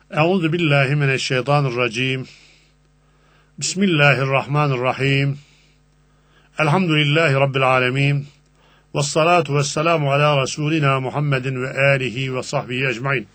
Euzu billahi mineşşeytanirracim. Bismillahirrahmanirrahim. Elhamdülillahi rabbil alamin. Ves salatu vesselamu ala Resulina Muhammedin ve alihi ve sahbihi ecmaîn.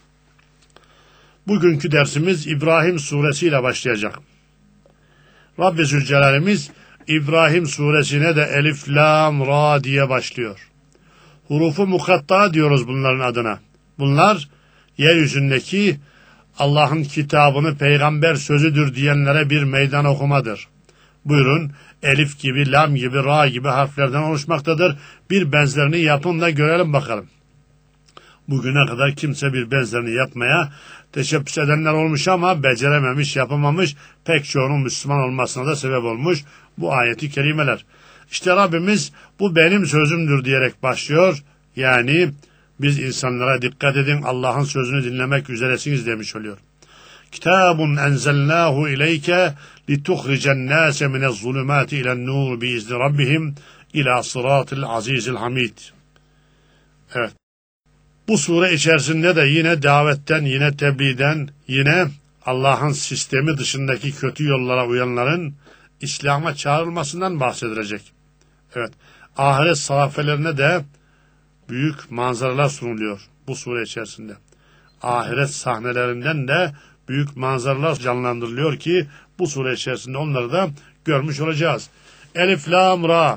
Bugünkü dersimiz İbrahim suresi ile başlayacak. Rabbi Zülcelal'imiz İbrahim suresine de Elif, Lam, Ra diye başlıyor. Hurufu mukatta diyoruz bunların adına. Bunlar yeryüzündeki Allah'ın kitabını peygamber sözüdür diyenlere bir meydan okumadır. Buyurun, Elif gibi, Lam gibi, Ra gibi harflerden oluşmaktadır. Bir benzerini yapın da görelim bakalım. Bugüne kadar kimse bir benzerini yapmaya teşebbüs edenler olmuş ama becerememiş, yapamamış, pek çoğunun Müslüman olmasına da sebep olmuş bu ayeti kerimeler. İşte Rabbimiz bu benim sözümdür diyerek başlıyor. Yani biz insanlara dikkat edin, Allah'ın sözünü dinlemek üzeresiniz demiş oluyor. Kitabun enzelnahu ileyke lituhricen nase minezzulumati ilen-nur biizni rabbihim ila sıratil azizil hamid. Evet. Bu sure içerisinde de yine davetten, yine tebliğden, yine Allah'ın sistemi dışındaki kötü yollara uyanların İslam'a çağrılmasından bahsedilecek. Evet. Ahiret sahafelerine de büyük manzaralar sunuluyor bu sure içerisinde. Ahiret sahnelerinden de büyük manzaralar canlandırılıyor ki bu sure içerisinde onları da görmüş olacağız. Elif, Lam, Ra.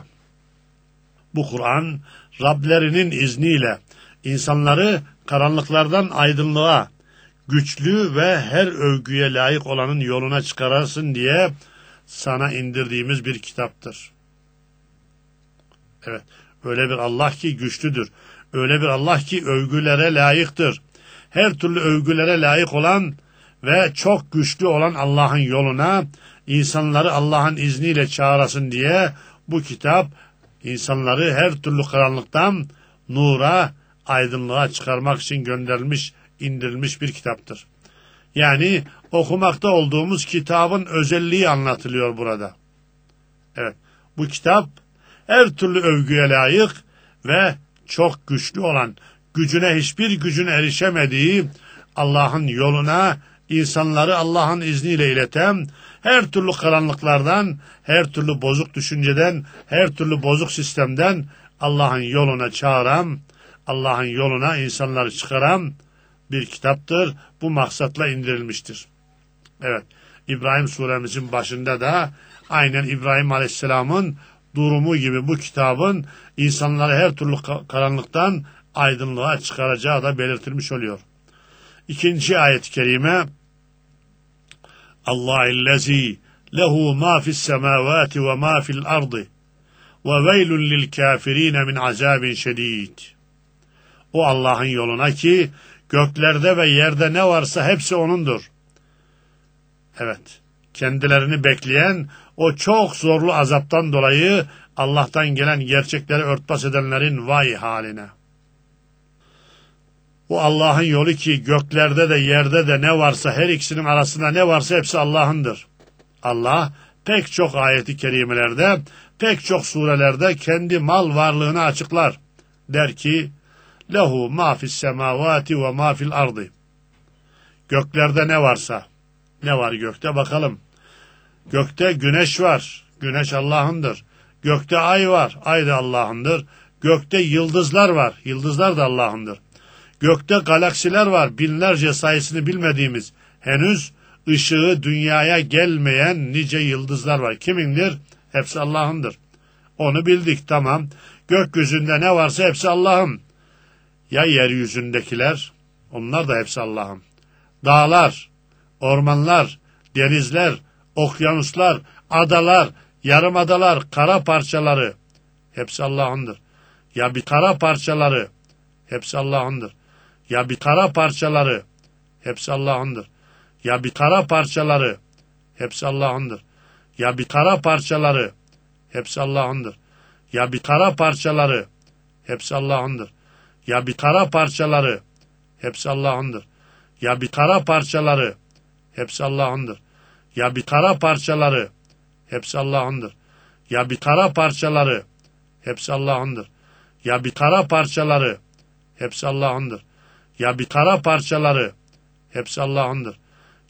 Bu Kur'an Rablerinin izniyle insanları karanlıklardan aydınlığa, güçlü ve her övgüye layık olanın yoluna çıkarasın diye sana indirdiğimiz bir kitaptır. Evet, öyle bir Allah ki güçlüdür. Öyle bir Allah ki övgülere layıktır. Her türlü övgülere layık olan ve çok güçlü olan Allah'ın yoluna insanları Allah'ın izniyle çağırasın diye bu kitap insanları her türlü karanlıktan nura, aydınlığa çıkarmak için gönderilmiş, indirilmiş bir kitaptır. Yani okumakta olduğumuz kitabın özelliği anlatılıyor burada. Evet, bu kitap her türlü övgüye layık ve çok güçlü olan, gücüne hiçbir gücün erişemediği Allah'ın yoluna insanları Allah'ın izniyle ileten, her türlü karanlıklardan, her türlü bozuk düşünceden, her türlü bozuk sistemden Allah'ın yoluna çağıran, Allah'ın yoluna insanları çıkaran bir kitaptır. Bu maksatla indirilmiştir. Evet, İbrahim suremizin başında da aynen İbrahim Aleyhisselam'ın durumu gibi bu kitabın insanları her türlü karanlıktan aydınlığa çıkaracağı da belirtilmiş oluyor. İkinci ayet-i kerime Allah'illezî lehu mâ fissemâvâti ve mâ fil ardı ve veylun lil kâfirîne min azâbin şedîd. O Allah'ın yoluna ki göklerde ve yerde ne varsa hepsi O'nundur. Evet, kendilerini bekleyen o çok zorlu azaptan dolayı Allah'tan gelen gerçekleri örtbas edenlerin vay haline. O Allah'ın yolu ki göklerde de yerde de ne varsa, her ikisinin arasında ne varsa hepsi Allah'ındır. Allah pek çok ayeti kerimelerde, pek çok surelerde kendi mal varlığını açıklar. Der ki, lehu ma fis semavati ve ma fil ardı. Göklerde ne varsa, ne var gökte bakalım. Gökte güneş var, güneş Allah'ındır. Gökte ay var, ay da Allah'ındır. Gökte yıldızlar var, yıldızlar da Allah'ındır. Gökte galaksiler var, binlerce sayısını bilmediğimiz, henüz ışığı dünyaya gelmeyen nice yıldızlar var. Kimindir? Hepsi Allah'ındır. Onu bildik, tamam. Gökyüzünde ne varsa hepsi Allah'ın. Ya yeryüzündekiler? Onlar da hepsi Allah'ın. Dağlar, ormanlar, denizler, okyanuslar, adalar, yarımadalar, kara parçaları hepsi Allah'ındır. Ya bir kara parçaları hepsi Allah'ındır. Ya bir kara parçaları hepsi Allah'ındır. Ya bir kara parçaları hepsi Allah'ındır. Ya bir kara parçaları hepsi Allah'ındır. Ya bir kara parçaları hepsi Allah'ındır. Ya bir kara parçaları hepsi Allah'ındır. Ya bir kara parçaları hepsi Allah'ındır. Ya bir kara parçaları hepsi Allah'ındır. Ya bir kara parçaları hepsi Allah'ındır. Ya bir kara parçaları hepsi Allah'ındır. Ya bir kara parçaları hepsi Allah'ındır.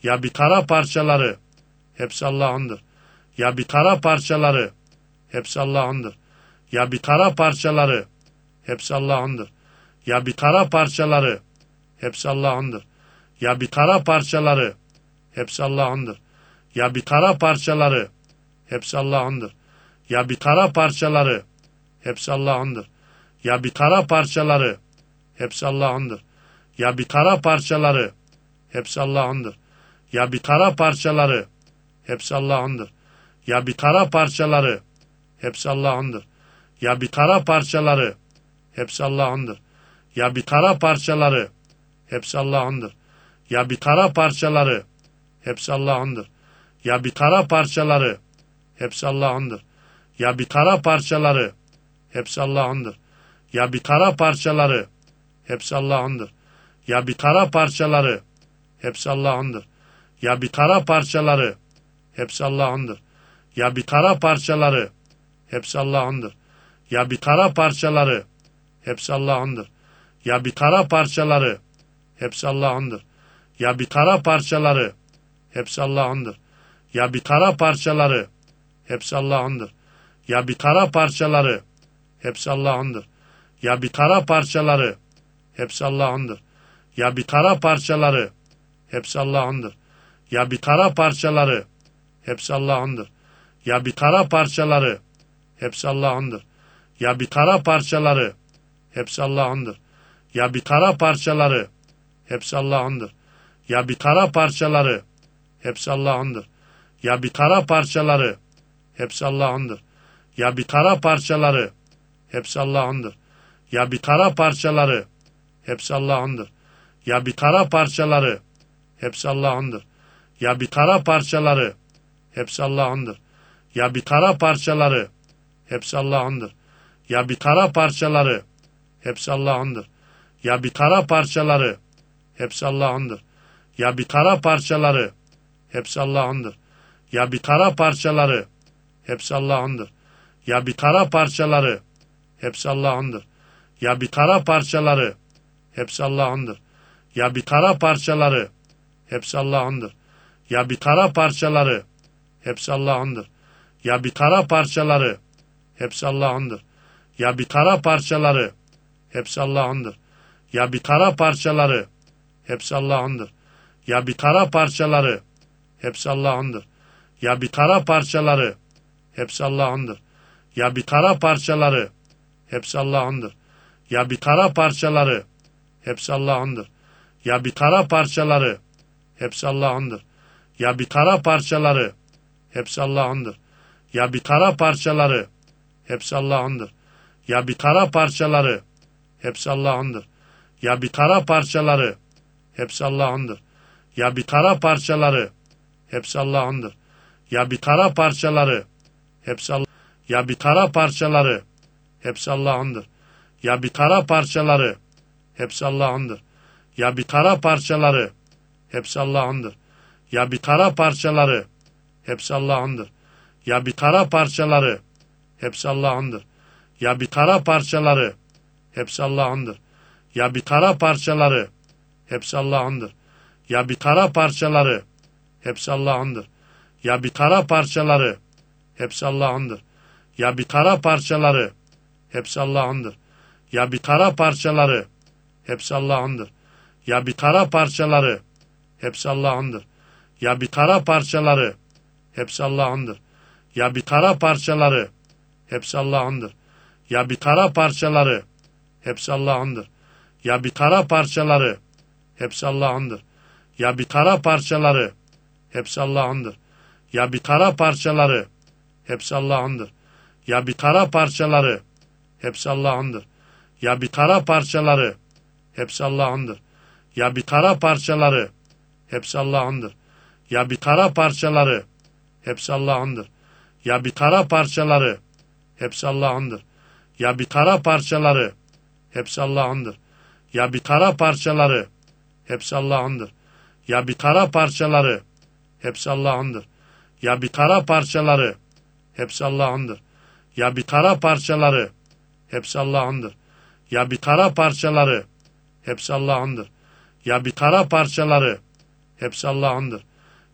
Ya bir kara parçaları, hepsi Allah'ındır. Ya bir kara parçaları, hepsi Allah'ındır. Ya bir kara parçaları, hepsi Allah'ındır. Ya bir kara parçaları, hepsi Allah'ındır. Ya bir kara parçaları, hepsi Allah'ındır. Ya bir kara parçaları, hepsi Allah'ındır. Ya bir kara parçaları, hepsi Allah'ındır. Ya bir kara parçaları, hepsi Allah'ındır. Ya bir kara parçaları, hepsi Allah'ındır. Ya bir kara parçaları, hepsi Allah'ındır. Ya bir kara parçaları, hepsi Allah'ındır. Ya bir kara parçaları, hepsi Allah'ındır. Ya bir kara parçaları, hepsi Allah'ındır. Ya bir kara parçaları, hepsi Allah'ındır. Ya bir kara parçaları, hepsi Allah'ındır. Ya bir kara parçaları, hepsi Allah'ındır. Ya bir kara parçaları, hepsi Allah'ındır. Ya bir kara parçaları, hepsi Allah'ındır. Ya bir kara parçaları, hepsi Allah'ındır. Ya bir kara parçaları, hepsi Allah'ındır. Ya bir kara parçaları, hepsi Allah'ındır. Ya bir kara parçaları, hepsi Allah'ındır. Ya bir kara parçaları, hepsi Allah'ındır. Ya bir kara parçaları, hepsi Allah'ındır. Ya bir kara parçaları, hepsi Allah'ındır. Ya bir kara parçaları, hepsi Allah'ındır. Ya bir kara parçaları, hepsi Allah'ındır. Ya bir kara parçaları, hepsi Allah'ındır. Ya bir kara parçaları, hepsi Allah'ındır. Ya bir kara parçaları, hepsi Allah'ındır. Ya bir kara parçaları, hepsi Allah'ındır. Ya bir kara parçaları, hepsi Allah'ındır. Ya bir kara parçaları, hepsi Allah'ındır. Ya bir kara parçaları, hepsi Allah'ındır. Ya bir kara parçaları, hepsi Allah'ındır. Ya bir kara parçaları, hepsi Allah'ındır. Ya bir kara parçaları, hepsi Allah'ındır. Ya bir kara parçaları, hepsi Allah'ındır. Ya bir kara parçaları, hepsi Allah'ındır. Ya bir kara parçaları, hepsi Allah'ındır. Ya bir kara parçaları, hepsi Allah'ındır. Ya bir kara parçaları, hepsi Allah'ındır. Ya bir kara parçaları, hepsi Allah'ındır. Ya bir kara parçaları, hepsi Allah'ındır. Ya bir kara parçaları, hepsi Allah'ındır. Ya bir kara parçaları, hepsi Allah'ındır. Ya bir kara parçaları, hepsi Allah'ındır. Ya bir kara parçaları, hepsi Allah'ındır. Ya bir kara parçaları, hepsi Allah'ındır. Ya bir kara parçaları, hepsi Allah'ındır. Ya bir kara parçaları, hepsi Allah'ındır. Ya bir kara parçaları, hepsi Allah'ındır. Ya bir kara parçaları, hepsi Allah'ındır. Ya bir kara parçaları, hepsi Allah'ındır. Ya bir kara parçaları, hepsi Allah'ındır. Ya bir kara parçaları, hepsi Allah'ındır. Ya bir kara parçaları, hepsi Allah'ındır. Ya bir kara parçaları, hepsi Allah'ındır. Ya bir kara parçaları, hepsi Allah'ındır. Ya bir kara parçaları, hepsi Allah. Ya bir kara parçaları, hepsi Allah'ındır. Ya bir kara parçaları, hepsi Allah'ındır. Ya bir kara parçaları, hepsi Allah'ındır. Ya bir kara parçaları, hepsi Allah'ındır. Ya bir kara parçaları, hepsi Allah'ındır. Ya bir kara parçaları, hepsi Allah'ındır. Ya bir kara parçaları, hepsi Allah'ındır. Ya bir kara parçaları, hepsi Allah'ındır. Ya bir kara parçaları, hepsi Allah'ındır. Ya bir kara parçaları, hepsi Allah'ındır. Ya bir kara parçaları, hepsi Allah'ındır. Ya bir kara parçaları, hepsi Allah'ındır. Ya bir kara parçaları, hepsi Allah'ındır. Ya bir kara parçaları, hepsi Allah'ındır. Ya bir kara parçaları, hepsi Allah'ındır. Ya bir kara parçaları, hepsi Allah'ındır. Ya bir kara parçaları, hepsi Allah'ındır. Ya bir kara parçaları, hepsi Allah'ındır. Ya bir kara parçaları, hepsi Allah'ındır. Ya bir kara parçaları, hepsi Allah'ındır. Ya bir kara parçaları, hepsi Allah'ındır. Ya bir kara parçaları, hepsi Allah'ındır. Ya bir kara parçaları, hepsi Allah'ındır. Ya bir kara parçaları, hepsi Allah'ındır. Ya bir kara parçaları, hepsi Allah'ındır. Ya bir kara parçaları, hepsi Allah'ındır. Ya bir kara parçaları, hepsi Allah'ındır. Ya bir kara parçaları, hepsi Allah'ındır. Ya bir kara parçaları, hepsi Allah'ındır. Ya bir kara parçaları, hepsi Allah'ındır.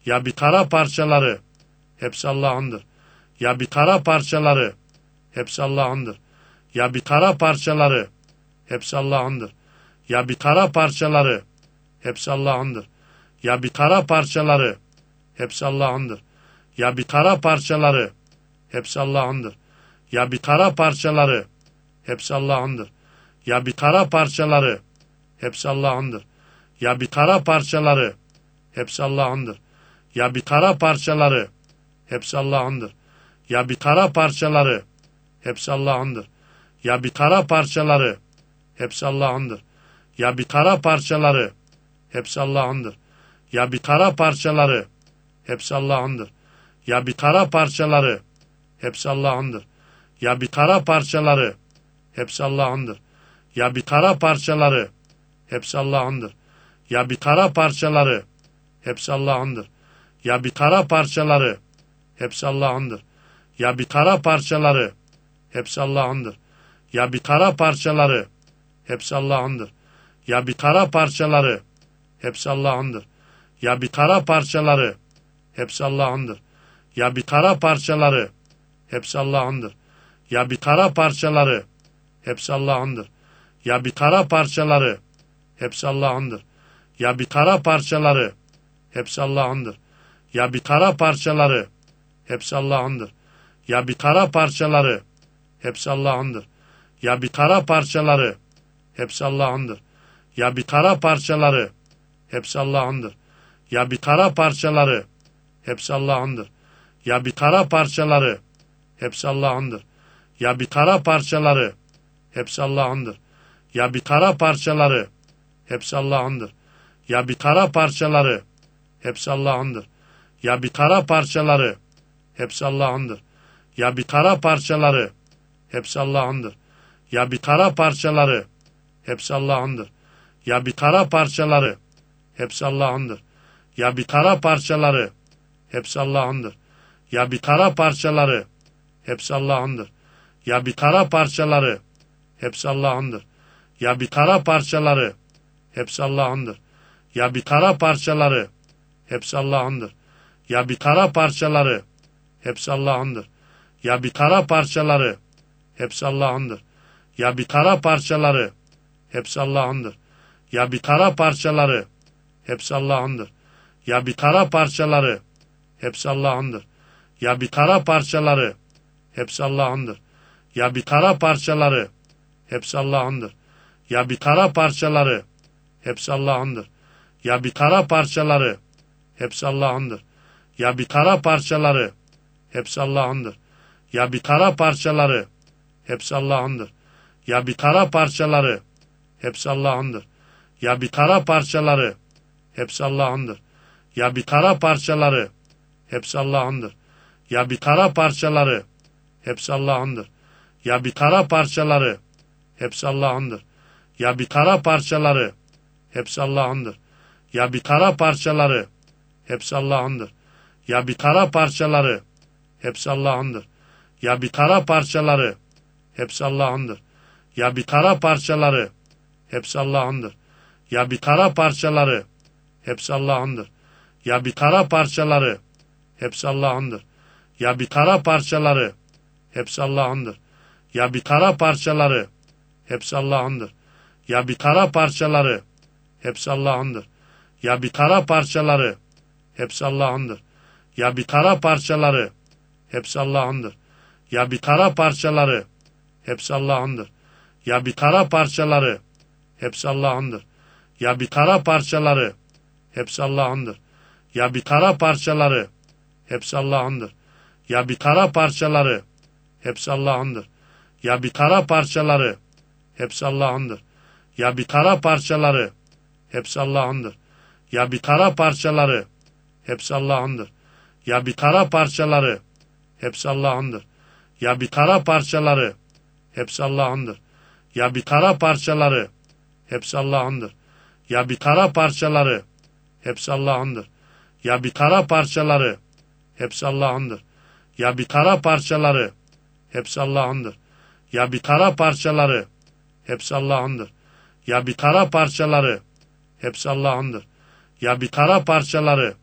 Ya bir kara parçaları, hepsi Allah'ındır. Ya bir kara parçaları, hepsi Allah'ındır. Ya bir kara parçaları, hepsi Allah'ındır. Ya bir kara parçaları, hepsi Allah'ındır. Ya bir kara parçaları, hepsi Allah'ındır. Ya bir kara parçaları, hepsi Allah'ındır. Ya bir kara parçaları, hepsi Allah'ındır. Ya bir kara parçaları, hepsi Allah'ındır. Ya bir kara parçaları, hepsi Allah'ındır. Ya bir kara parçaları, hepsi Allah'ındır. Ya bir kara parçaları, hepsi Allah'ındır. Ya bir kara parçaları, hepsi Allah'ındır. Ya bir kara parçaları, hepsi Allah'ındır. Ya bir kara parçaları, hepsi Allah'ındır. Ya bir kara parçaları, hepsi Allah'ındır. Ya bir kara parçaları, hepsi Allah'ındır. Ya bir kara parçaları, hepsi Allah'ındır. Ya bir kara parçaları, hepsi Allah'ındır. Ya bir kara parçaları, hepsi Allah'ındır. Ya bir kara parçaları, hepsi Allah'ındır. Ya bir kara parçaları, hepsi Allah'ındır. Ya bir kara parçaları, hepsi Allah'ındır. Ya bir kara parçaları, hepsi Allah'ındır. Ya bir kara parçaları, hepsi Allah'ındır. Ya bir kara parçaları, hepsi Allah'ındır. Ya bir kara parçaları, hepsi Allah'ındır. Ya bir kara parçaları, hepsi Allah'ındır. Ya bir kara parçaları, hepsi Allah'ındır. Ya bir kara parçaları, hepsi Allah'ındır. Ya bir kara parçaları, hepsi Allah'ındır. Ya bir kara parçaları, hepsi Allah'ındır. Ya bir kara parçaları, hepsi Allah'ındır. Ya bir kara parçaları, hepsi Allah'ındır. Ya bir kara parçaları, hepsi Allah'ındır. Ya bir kara parçaları, hepsi Allah'ındır. Ya bir kara parçaları, hepsi Allah'ındır. Ya bir kara parçaları, hepsi Allah'ındır. Ya bir kara parçaları, hepsi Allah'ındır. Ya bir kara parçaları, hepsi Allah'ındır. Ya bir kara parçaları, hepsi Allah'ındır. Ya bir kara parçaları, hepsi Allah'ındır. Ya bir kara parçaları, hepsi Allah'ındır. Ya bir kara parçaları, hepsi Allah'ındır. Ya bir kara parçaları, hepsi Allah'ındır. Ya bir kara parçaları, hepsi Allah'ındır. Ya bir kara parçaları, hepsi Allah'ındır. Ya bir kara parçaları, hepsi Allah'ındır. Ya bir kara parçaları, hepsi Allah'ındır. Ya bir kara parçaları, hepsi Allah'ındır. Ya bir kara parçaları, hepsi Allah'ındır. Ya bir kara parçaları, hepsi Allah'ındır. Ya bir kara parçaları, hepsi Allah'ındır. Ya bir kara parçaları, hepsi Allah'ındır. Ya bir kara parçaları, hepsi Allah'ındır. Ya bir kara parçaları, hepsi Allah'ındır. Ya bir kara parçaları, hepsi Allah'ındır. Ya bir kara parçaları, hepsi Allah'ındır. Ya bir kara parçaları, hepsi Allah'ındır. Ya bir kara parçaları, hepsi Allah'ındır. Ya bir kara parçaları, hepsi Allah'ındır. Ya bir kara parçaları, hepsi Allah'ındır. Ya bir kara parçaları, hepsi Allah'ındır. Ya bir kara parçaları, hepsi Allah'ındır. Ya bir kara parçaları, hepsi Allah'ındır. Ya bir kara parçaları, hepsi Allah'ındır. Ya bir kara parçaları, hepsi Allah'ındır. Ya bir kara parçaları, hepsi Allah'ındır. Ya bir kara parçaları, hepsi Allah'ındır. Ya bir kara parçaları, hepsi Allah'ındır. Ya bir kara parçaları, hepsi Allah'ındır. Ya bir kara parçaları, hepsi Allah'ındır. Ya bir kara parçaları, hepsi Allah'ındır. Ya bir kara parçaları, hepsi Allah'ındır. Ya bir kara parçaları, hepsi Allah'ındır. Ya bir kara parçaları, hepsi Allah'ındır. Ya bir kara parçaları, hepsi Allah'ındır. Ya bir kara parçaları, hepsi Allah'ındır. Ya bir kara parçaları, hepsi Allah'ındır. Ya bir kara parçaları, hepsi Allah'ındır. Ya bir kara parçaları, hepsi Allah'ındır. Ya bir kara parçaları, hepsi Allah'ındır. Ya bir kara parçaları, hepsi Allah'ındır. Ya bir kara parçaları, hepsi Allah'ındır. Ya bir kara parçaları, hepsi Allah'ındır. Ya bir kara parçaları, hepsi Allah'ındır. Ya bir kara parçaları, hepsi Allah'ındır. Ya bir kara parçaları, hepsi Allah'ındır. Ya bir kara parçaları, hepsi Allah'ındır. Ya bir kara parçaları, hepsi Allah'ındır. Ya bir kara parçaları,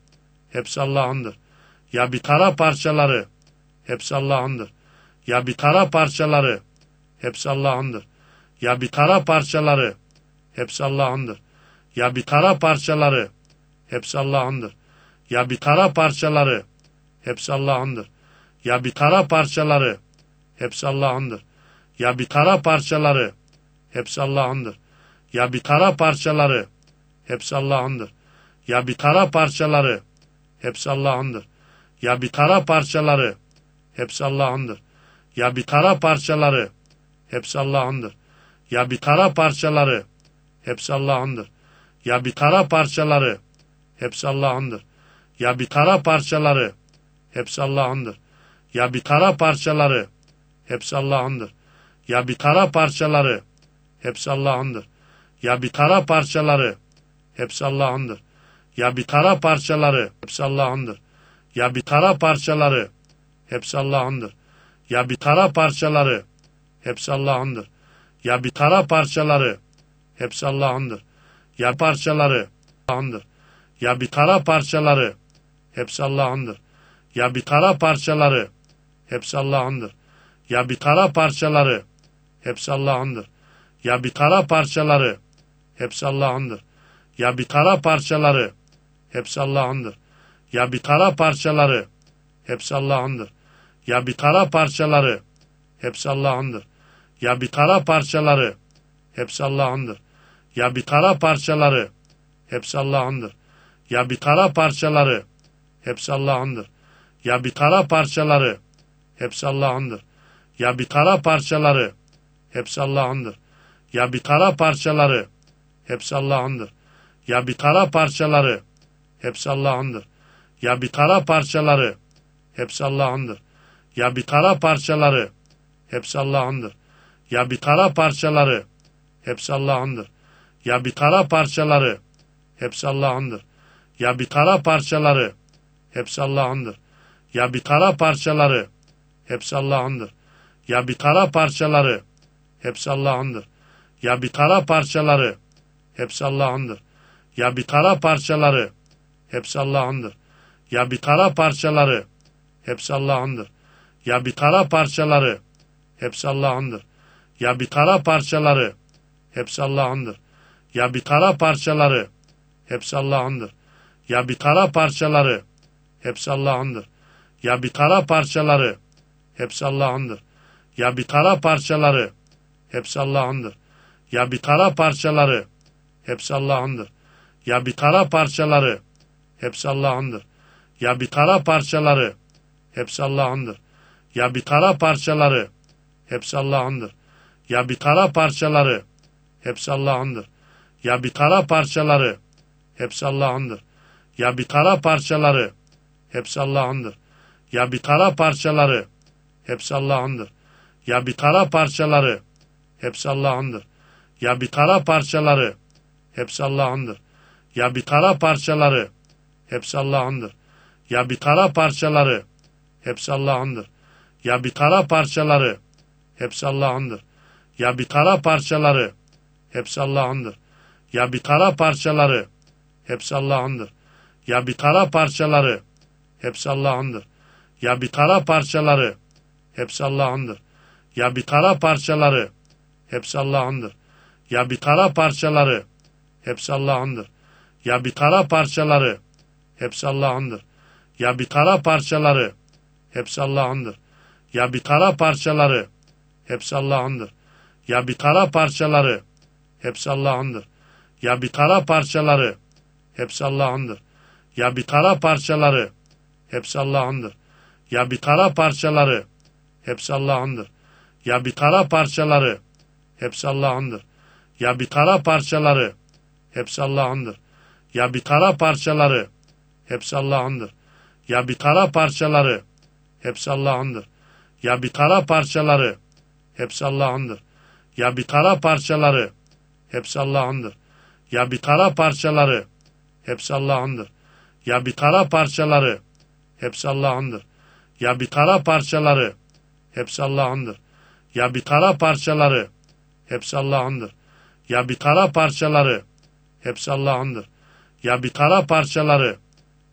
hepsi Allah'ındır. Ya bir tara parçaları, hepsi Allah'ındır. Ya bir tara parçaları, hepsi Allah'ındır. Ya bir tara parçaları, hepsi Allah'ındır. Ya bir tara parçaları, hepsi Allah'ındır. Ya bir tara parçaları, hepsi Allah'ındır. Ya bir tara parçaları, hepsi Allah'ındır. Ya bir tara parçaları, hepsi Allah'ındır. Ya bir tara parçaları, hepsi Allah'ındır. Ya bir tara parçaları, hepsi Allah'ındır. Ya bir tara parçaları, hepsi Allah'ındır. Ya bir tara parçaları, hepsi Allah'ındır. Ya bir tara parçaları, hepsi Allah'ındır. Ya bir tara parçaları, hepsi Allah'ındır. Ya bir tara parçaları, hepsi Allah'ındır. Ya bir tara parçaları, hepsi Allah'ındır. Ya bir tara parçaları, hepsi Allah'ındır. Ya bir tara parçaları, hepsi Allah'ındır. Ya bir tara parçaları, hepsi Allah'ındır. Ya bir tara parçaları, hepsi Allah'ındır. Ya bir tara parçaları, hepsi Allah'ındır. Ya bir tara parçaları, hepsi Allah'ındır. Ya parçaları, Allah'ındır. Ya bir tara parçaları, hepsi Allah'ındır. Ya bir tara parçaları, hepsi Allah'ındır. Ya bir tara parçaları, hepsi Allah'ındır. Ya bir tara parçaları, hepsi Allah'ındır. Ya bir tara parçaları, hepsi Allah'ındır. Ya bir tara parçaları, hepsi Allah'ındır. Ya bir tara parçaları, hepsi Allah'ındır. Ya bir tara parçaları, hepsi Allah'ındır. Ya bir tara parçaları, hepsi Allah'ındır. Ya bir tara parçaları, hepsi Allah'ındır. Ya bir tara parçaları, hepsi Allah'ındır. Ya bir tara parçaları, hepsi Allah'ındır. Ya bir tara parçaları, hepsi Allah'ındır. Ya bir tara parçaları, hepsi Allah'ındır. Ya bir tara parçaları, hepsi Allah'ındır. Ya bir tara parçaları, hepsi Allah'ındır. Ya bir tara parçaları, hepsi Allah'ındır. Ya bir tara parçaları, hepsi Allah'ındır. Ya bir tara parçaları, hepsi Allah'ındır. Ya bir tara parçaları, hepsi Allah'ındır. Ya bir tara parçaları, hepsi Allah'ındır. Ya bir tara parçaları, hepsi Allah'ındır. Ya bir tara parçaları, hepsi Allah'ındır. Ya bir tara parçaları, hepsi Allah'ındır. Ya bir tara parçaları, hepsi Allah'ındır. Ya bir tara parçaları, hepsi Allah'ındır. Ya bir tara parçaları, hepsi Allah'ındır. Ya bir tara parçaları, hepsi Allah'ındır. Ya bir tara parçaları, hepsi Allah'ındır. Ya bir tara parçaları, hepsi Allah'ındır. Ya bir tara parçaları, hepsi Allah'ındır. Ya bir tara parçaları, hepsi Allah'ındır. Ya bir tara parçaları, hepsi Allah'ındır. Ya bir tara parçaları, hepsi Allah'ındır. Ya bir tara parçaları, hepsi Allah'ındır. Ya bir tara parçaları, hepsi Allah'ındır. Ya bir tara parçaları, hepsi Allah'ındır. Ya bir tara parçaları, hepsi Allah'ındır. Ya bir tara parçaları, hepsi Allah'ındır. Ya bir tara parçaları, hepsi Allah'ındır. Ya bir tara parçaları, hepsi Allah'ındır. Ya bir tara parçaları, hepsi Allah'ındır. Ya bir tara parçaları, hepsi Allah'ındır. Ya bir tara parçaları, hepsi Allah'ındır. Ya bir tara parçaları, hepsi Allah'ındır. Ya bir tara parçaları, hepsi Allah'ındır. Ya bir tara parçaları, hepsi Allah'ındır. Ya bir tara parçaları, hepsi Allah'ındır. Ya bir tara parçaları, hepsi Allah'ındır. Ya bir tara parçaları, hepsi Allah'ındır. Ya bir tara parçaları, hepsi Allah'ındır. Ya bir tara parçaları, hepsi Allah'ındır. Ya bir tara parçaları, hepsi Allah'ındır. Ya bir tara parçaları, hepsi Allah'ındır. Ya bir tara parçaları, hepsi Allah'ındır. Ya bir tara parçaları, hepsi Allah'ındır. Ya bir tara parçaları, hepsi Allah'ındır. Ya bir tara parçaları, hepsi Allah'ındır. Ya bir tara parçaları, hepsi Allah'ındır. Ya bir tara parçaları, hepsi Allah'ındır. Ya bir tara parçaları, hepsi Allah'ındır. Ya bir tara parçaları, hepsi Allah'ındır. Ya bir tara parçaları, hepsi Allah'ındır. Ya bir tara parçaları, hepsi Allah'ındır. Ya bir tara parçaları, hepsi Allah'ındır. Ya bir tara parçaları, hepsi Allah'ındır. Ya bir tara parçaları, hepsi Allah'ındır. Ya bir tara parçaları,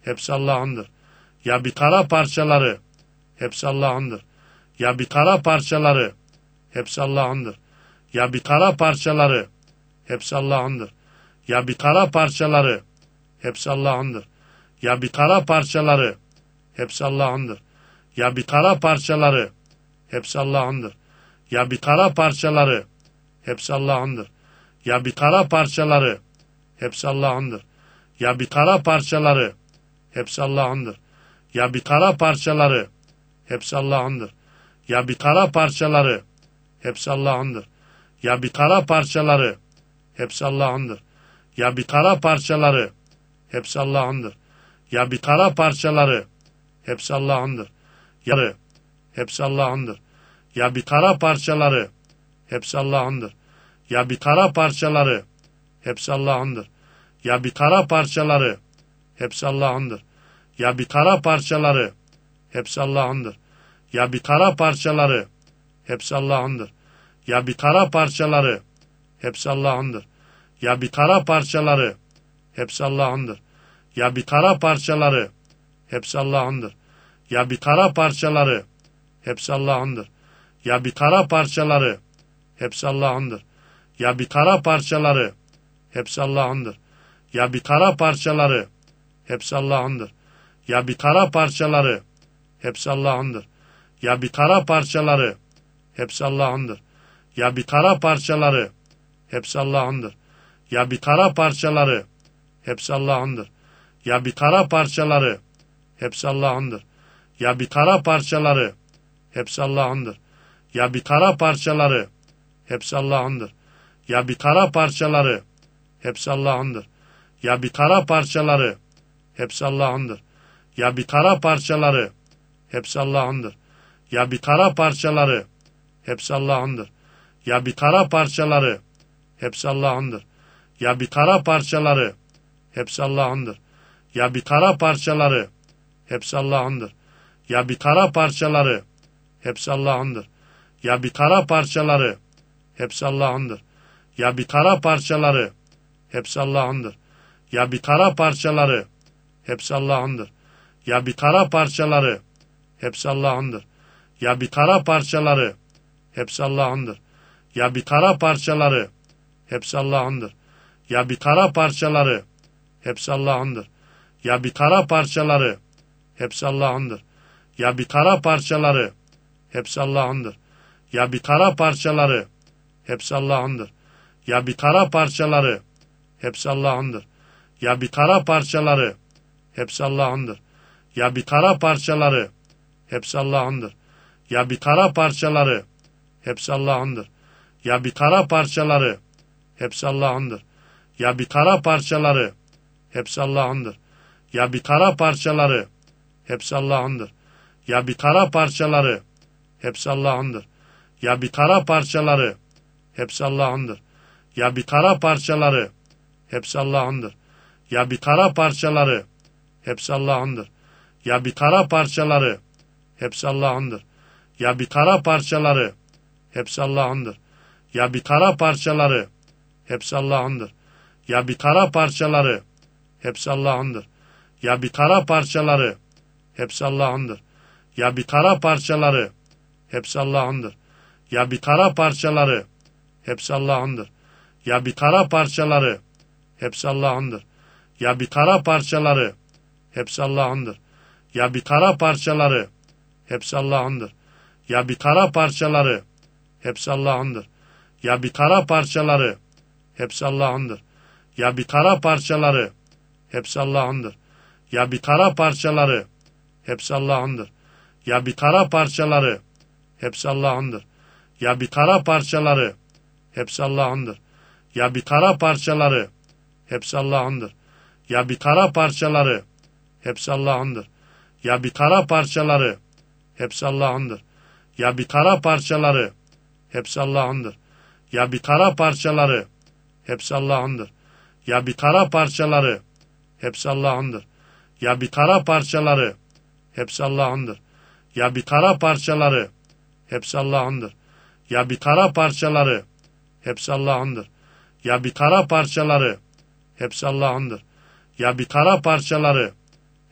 hepsi Allah'ındır. Ya bir kara parçaları, hepsi Allah'ındır. Ya bir kara parçaları, hepsi Allah'ındır. Ya bir kara parçaları, hepsi Allah'ındır. Ya bir kara parçaları, hepsi Allah'ındır. Ya bir kara parçaları, hepsi Allah'ındır. Ya bir kara parçaları, hepsi Allah'ındır. Ya bir kara parçaları, hepsi Allah'ındır. Ya bir kara parçaları, hepsi Allah'ındır. Ya bir kara parçaları, hepsi Allah'ındır. Ya bir kara parçaları, hepsi Allah'ındır. Ya bir kara parçaları, hepsi Allah'ındır. Ya bir kara parçaları, hepsi Allah'ındır. Ya bir kara parçaları, hepsi Allah'ındır. Ya bir kara parçaları, hepsi Allah'ındır. Yarı, hepsi Allah'ındır. Ya bir kara parçaları, hepsi Allah'ındır. Ya bir kara parçaları, hepsi Allah'ındır. Ya bir kara parçaları, hepsi Allah'ındır. Ya bir kara parçaları, hepsi Allah'ındır. Ya bir kara parçaları, hepsi Allah'ındır. Ya bir kara parçaları, hepsi Allah'ındır. Ya bir kara parçaları, hepsi Allah'ındır. Ya bir kara parçaları, hepsi Allah'ındır. Ya bir kara parçaları, hepsi Allah'ındır. Ya bir kara parçaları, hepsi Allah'ındır. Ya bir kara parçaları, hepsi Allah'ındır. Ya bir kara parçaları, hepsi Allah'ındır. Ya bir kara parçaları, hepsi Allah'ındır. Ya bir kara parçaları, hepsi Allah'ındır. Ya bir kara parçaları, hepsi Allah'ındır. Ya bir kara parçaları, hepsi Allah'ındır. Ya bir kara parçaları, hepsi Allah'ındır. Ya bir kara parçaları, hepsi Allah'ındır. Ya bir kara parçaları, hepsi Allah'ındır. Ya bir kara parçaları, hepsi Allah'ındır. Ya bir kara parçaları, hepsi Allah'ındır. Ya bir kara parçaları, hepsi Allah'ındır. Ya bir kara parçaları, hepsi Allah'ındır. Ya bir kara parçaları, hepsi Allah'ındır. Ya bir kara parçaları, hepsi Allah'ındır. Ya bir kara parçaları, hepsi Allah'ındır. Ya bir kara parçaları, hepsi Allah'ındır. Ya bir kara parçaları, hepsi Allah'ındır. Ya bir kara parçaları, hepsi Allah'ındır. Ya bir kara parçaları, hepsi Allah'ındır. Ya bir kara parçaları, hepsi Allah'ındır. Ya bir kara parçaları, hepsi Allah'ındır. Ya bir kara parçaları, hepsi Allah'ındır. Ya bir kara parçaları, hepsi Allah'ındır. Ya bir kara parçaları, hepsi Allah'ındır. Ya bir kara parçaları, hepsi Allah'ındır. Ya bir kara parçaları, hepsi Allah'ındır. Ya bir kara parçaları, hepsi Allah'ındır. Ya bir kara parçaları, hepsi Allah'ındır. Ya bir kara parçaları, hepsi Allah'ındır. Ya bir kara parçaları, hepsi Allah'ındır. Ya bir kara parçaları, hepsi Allah'ındır. Ya bir kara parçaları, hepsi Allah'ındır. Ya bir kara parçaları, hepsi Allah'ındır. Ya bir kara parçaları, hepsi Allah'ındır. Ya bir kara parçaları, hepsi Allah'ındır. Ya bir kara parçaları, hepsi Allah'ındır. Ya bir kara parçaları, hepsi Allah'ındır. Ya bir kara parçaları, hepsi Allah'ındır. Ya bir kara parçaları, hepsi Allah'ındır. Ya bir kara parçaları, hepsi Allah'ındır. Ya bir kara parçaları, hepsi Allah'ındır. Ya bir kara parçaları, hepsi Allah'ındır. Ya bir kara parçaları, hepsi Allah'ındır. Ya bir kara parçaları, hepsi Allah'ındır. Ya bir kara parçaları, hepsi Allah'ındır. Ya bir kara parçaları, hepsi Allah'ındır. Ya bir kara parçaları, hepsi Allah'ındır. Ya bir kara parçaları, hepsi Allah'ındır. Ya bir kara parçaları, hepsi Allah'ındır. Ya bir kara parçaları, hepsi Allah'ındır. Ya bir kara parçaları, hepsi Allah'ındır. Ya bir kara parçaları, hepsi Allah'ındır. Ya bir kara parçaları, hepsi Allah'ındır. Ya bir kara parçaları, hepsi Allah'ındır. Ya bir kara parçaları, hepsi Allah'ındır. Ya bir kara parçaları, hepsi Allah'ındır. Ya bir kara parçaları, hepsi Allah'ındır. Ya bir kara parçaları, hepsi Allah'ındır. Ya bir kara parçaları, hepsi Allah'ındır. Ya bir kara parçaları, hepsi Allah'ındır. Ya bir kara parçaları, hepsi Allah'ındır. Ya bir kara parçaları, hepsi Allah'ındır. Ya bir kara parçaları, hepsi Allah'ındır. Ya bir kara parçaları,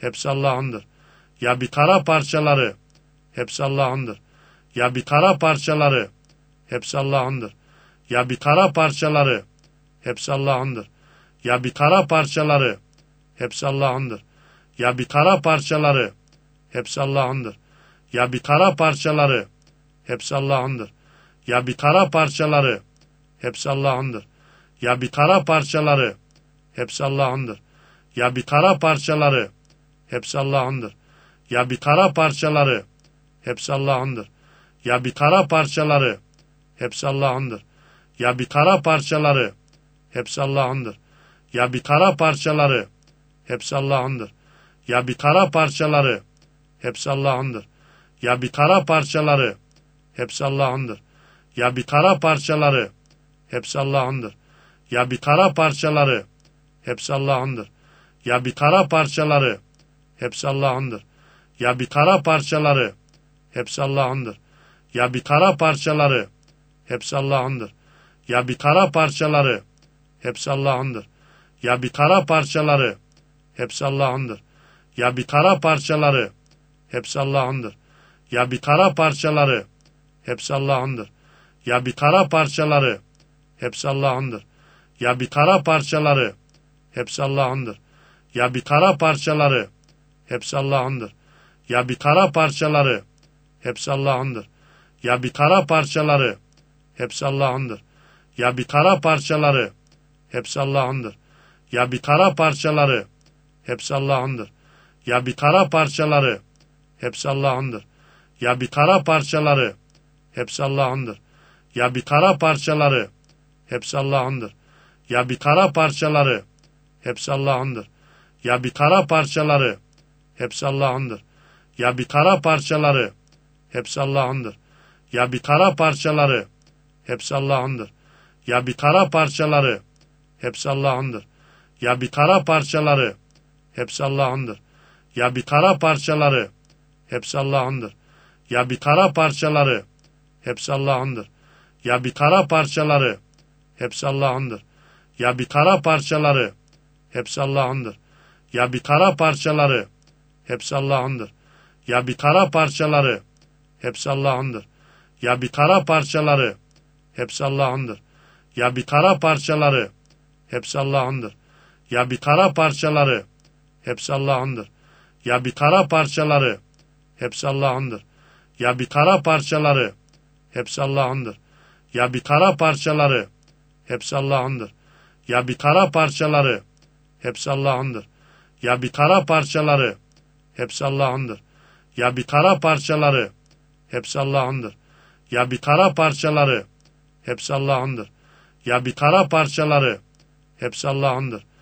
hepsi Allah'ındır. Ya bir kara parçaları, hepsi Allah'ındır. Ya bir kara parçaları, hepsi Allah'ındır. Ya bir kara parçaları, hepsi Allah'ındır. Ya bir kara parçaları, hepsi Allah'ındır. Ya bir kara parçaları, hepsi Allah'ındır. Ya bir kara parçaları, hepsi Allah'ındır. Ya bir kara parçaları, hepsi Allah'ındır. Ya bir kara parçaları, hepsi Allah'ındır. Ya bir kara parçaları, hepsi Allah'ındır. Ya bir kara parçaları, hepsi Allah'ındır. Ya bir kara parçaları, hepsi Allah'ındır. Ya bir kara parçaları, hepsi Allah'ındır. Ya bir kara parçaları, hepsi Allah'ındır. Ya bir kara parçaları, hepsi Allah'ındır. Ya bir kara parçaları, hepsi Allah'ındır. Ya bir kara parçaları, hepsi Allah'ındır. Ya bir kara parçaları, hepsi Allah'ındır. Ya bir kara parçaları, hepsi Allah'ındır. Ya bir kara parçaları, hepsi Allah'ındır. Ya bir kara parçaları, hepsi Allah'ındır. Ya bir kara parçaları, hepsi Allah'ındır. Ya bir kara parçaları, hepsi Allah'ındır. Ya bir kara parçaları, hepsi Allah'ındır. Ya bir kara parçaları, hepsi Allah'ındır. Ya bir kara parçaları, hepsi Allah'ındır. Ya bir kara parçaları, hepsi Allah'ındır. Ya bir kara parçaları, hepsi Allah'ındır. Ya bir kara parçaları, hepsi Allah'ındır. Ya bir kara parçaları, hepsi Allah'ındır. Ya bir kara parçaları, hepsi Allah'ındır. Ya bir kara parçaları, hepsi Allah'ındır. Ya bir kara parçaları, hepsi Allah'ındır. Ya bir kara parçaları, hepsi Allah'ındır. Ya bir kara parçaları, hepsi Allah'ındır. Ya bir kara parçaları, hepsi Allah'ındır. Ya bir kara parçaları, hepsi Allah'ındır. Ya bir kara parçaları, hepsi Allah'ındır. Ya bir kara parçaları, hepsi Allah'ındır. Ya bir kara parçaları, hepsi Allah'ındır. Ya bir kara parçaları, hepsi Allah'ındır. Ya bir kara parçaları, hepsi Allah'ındır. Ya bir kara parçaları, hepsi Allah'ındır. Ya bir kara parçaları, hepsi Allah'ındır. Ya bir kara parçaları, hepsi Allah'ındır. Ya bir kara parçaları, hepsi Allah'ındır. Ya bir kara parçaları, hepsi Allah'ındır. Ya bir kara parçaları, hepsi Allah'ındır. Ya bir kara parçaları, hepsi Allah'ındır. Ya bir kara parçaları, hepsi Allah'ındır. Ya bir kara parçaları, hepsi Allah'ındır. Ya bir kara parçaları, hepsi Allah'ındır. Ya bir kara parçaları, hepsi Allah'ındır. Ya bir kara parçaları, hepsi Allah'ındır. Ya bir kara parçaları, hepsi Allah'ındır. Ya bir kara parçaları, hepsi Allah'ındır. Ya bir kara parçaları, hepsi Allah'ındır. Ya bir kara parçaları, hepsi Allah'ındır.